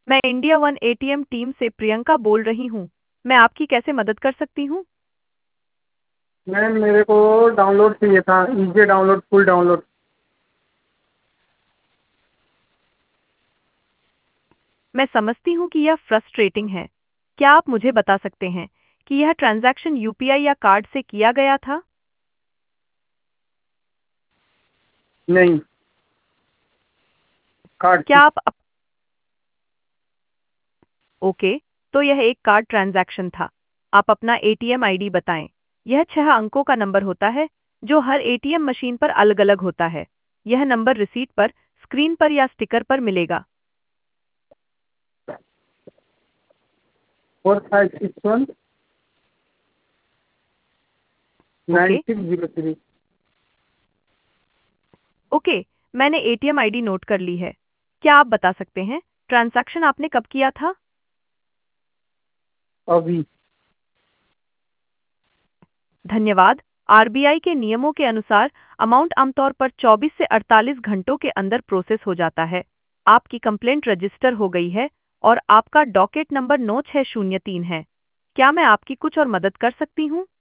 मैं India one ATM team से प्रियंका बोल रही हूँ। मैं आपकी कैसे मदद कर सकती हूँ? मैम मेरे को डाउनलोड चाहिए था, ईजे डाउनलोड, फुल डाउनलोड। मैं समझती हूँ कि यह फ्रस्ट्रेटिंग है। क्या आप मुझे बता सकते हैं कि यह ट्रांजैक्शन यूपीआई या कार्ड से किया गया था? नहीं, कार्ड क्या से। आप ओके, तो यह एक कार्ड ट्रांजैक्शन था। आप अपना एटीएम आईडी बताएं। यह 6 अंकों का नंबर होता है जो हर एटीएम मशीन पर अलग-अलग होता है। यह नंबर रिसीट पर, स्क्रीन पर या स्टिकर पर मिलेगा। 4561 nine okay, six zero three okay, मैंने एटीएम आईडी नोट कर ली है। क्या आप बता सकते हैं ट्रांजैक्शन आपने कब किया था? अभी। धन्यवाद। आरबीआई के नियमों के अनुसार अमाउंट आमतौर पर 24 से 48 घंटों के अंदर प्रोसेस हो जाता है। आपकी कंप्लेंट रजिस्टर हो गई है और आपका डॉकेट नंबर 9603 है। क्या मैं आपकी कुछ और मदद कर सकती हूँ?